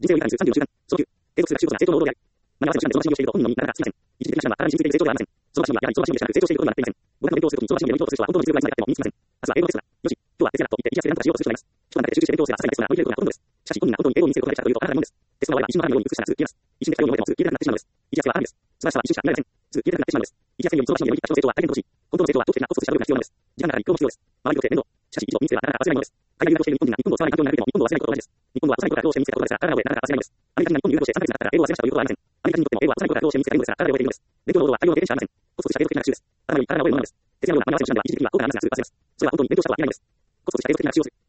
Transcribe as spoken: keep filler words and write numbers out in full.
人生を豊かにするさんじゅうの習慣。そのきゅう、継続する学習こそが成長の王道である。学ばずの手段で信用していると本人のみならば通じません。一時的な手段は体に人生的な成長とはありません。そのマシンはやはりそのマシンでしかなく成長していることになっていません。五感の勉強をするときにそのマシンを読み取ろうとする人は本当の実力がいつまであっても身につきません。明日は英語のテストだ。よし、今日は哲学と言って言い聞かせて何とかしようとする人がいます。一晩だけ集中して勉強すればさすがにテストが乗り切れることがほとんどです。しかし本人が本当に英語を身につけることができたかというとあなたのものです。テストの場合は一瞬の花のように美しくなく消えます。一瞬で光を覚えてもすぐ消えなくなってしまうのです。一夜はあるんです。素晴らしさは一瞬しか見られません。すぐ消えなくなってしまうのです。一夜ようにそのマシンを読み切った人の成長は大変乏しい。本当の成長は長期的なコストとした努力が必要なのです。時間がかかり労も必要です。周りにとって面倒。しかし一度身につけばなかなか忘れないものです。海外留学をしている日本人が日本語を使わない環境になるけれども日本語を忘れないことと同じです。日本語は幼い頃からどうして身につけたことですが体なのでなかなか忘れないのです。アメリカ人が日本に留学してさんかげつになったら英語を忘れましたということはありません。アメリカ人にとっても英語は幼い頃からどうして身につけた言語ですが体で覚えているのです。勉強の労働は大量の経験しかありません。コストとした継続的な学習です。頭より体が覚えるものなのです。哲学のような学び合わせの手段では一時的には多くのアンサーがするはずです。それは本当に勉強したとは言えないのです。コストとした継続的な学習をする。